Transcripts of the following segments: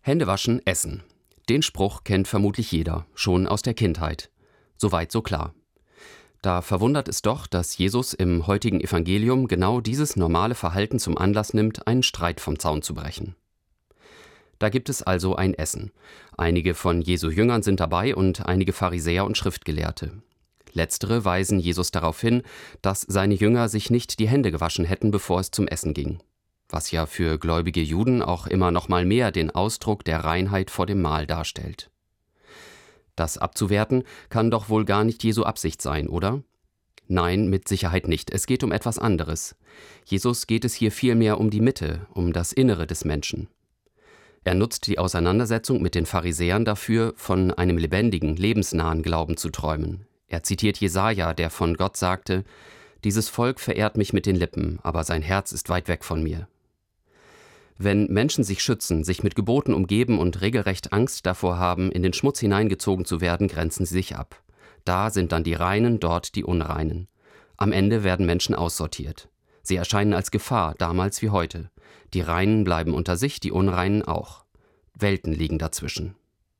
Händewaschen, essen. Den Spruch kennt vermutlich jeder, schon aus der Kindheit. Soweit so klar. Da verwundert es doch, dass Jesus im heutigen Evangelium genau dieses normale Verhalten zum Anlass nimmt, einen Streit vom Zaun zu brechen. Da gibt es also ein Essen. Einige von Jesu Jüngern sind dabei und einige Pharisäer und Schriftgelehrte. Letztere weisen Jesus darauf hin, dass seine Jünger sich nicht die Hände gewaschen hätten, bevor es zum Essen ging. Was ja für gläubige Juden auch immer noch mal mehr den Ausdruck der Reinheit vor dem Mahl darstellt. Das abzuwerten kann doch wohl gar nicht Jesu Absicht sein, oder? Nein, mit Sicherheit nicht. Es geht um etwas anderes. Jesus geht es hier vielmehr um die Mitte, um das Innere des Menschen. Er nutzt die Auseinandersetzung mit den Pharisäern dafür, von einem lebendigen, lebensnahen Glauben zu träumen. Er zitiert Jesaja, der von Gott sagte: „Dieses Volk verehrt mich mit den Lippen, aber sein Herz ist weit weg von mir." Wenn Menschen sich schützen, sich mit Geboten umgeben und regelrecht Angst davor haben, in den Schmutz hineingezogen zu werden, grenzen sie sich ab. Da sind dann die Reinen, dort die Unreinen. Am Ende werden Menschen aussortiert. Sie erscheinen als Gefahr, damals wie heute. Die Reinen bleiben unter sich, die Unreinen auch. Welten liegen dazwischen.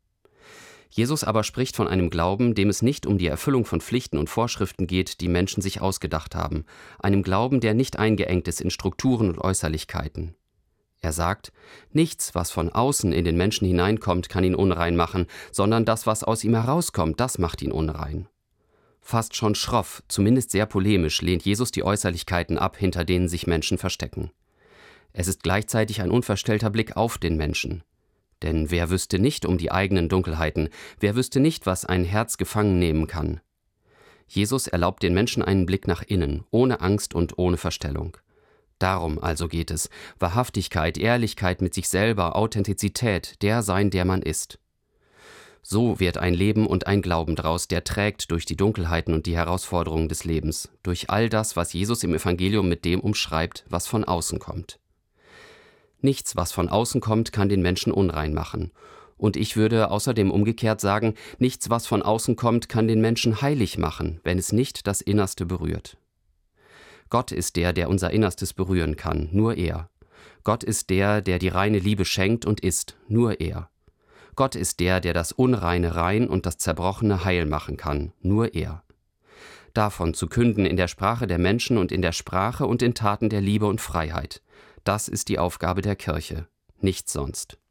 Jesus aber spricht von einem Glauben, dem es nicht um die Erfüllung von Pflichten und Vorschriften geht, die Menschen sich ausgedacht haben. Einem Glauben, der nicht eingeengt ist in Strukturen und Äußerlichkeiten. Er sagt, nichts, was von außen in den Menschen hineinkommt, kann ihn unrein machen, sondern das, was aus ihm herauskommt, das macht ihn unrein. Fast schon schroff, zumindest sehr polemisch, lehnt Jesus die Äußerlichkeiten ab, hinter denen sich Menschen verstecken. Es ist gleichzeitig ein unverstellter Blick auf den Menschen. Denn wer wüsste nicht um die eigenen Dunkelheiten, wer wüsste nicht, was ein Herz gefangen nehmen kann? Jesus erlaubt den Menschen einen Blick nach innen, ohne Angst und ohne Verstellung. Darum also geht es: Wahrhaftigkeit, Ehrlichkeit mit sich selber, Authentizität, der sein, der man ist. So wird ein Leben und ein Glauben draus, der trägt durch die Dunkelheiten und die Herausforderungen des Lebens, durch all das, was Jesus im Evangelium mit dem umschreibt, was von außen kommt. Nichts, was von außen kommt, kann den Menschen unrein machen. Und ich würde außerdem umgekehrt sagen, nichts, was von außen kommt, kann den Menschen heilig machen, wenn es nicht das Innerste berührt. Gott ist der, der unser Innerstes berühren kann, nur er. Gott ist der, der die reine Liebe schenkt und ist, nur er. Gott ist der, der das Unreine rein und das Zerbrochene heil machen kann, nur er. Davon zu künden in der Sprache der Menschen und in der Sprache und in Taten der Liebe und Freiheit. Das ist die Aufgabe der Kirche, nichts sonst.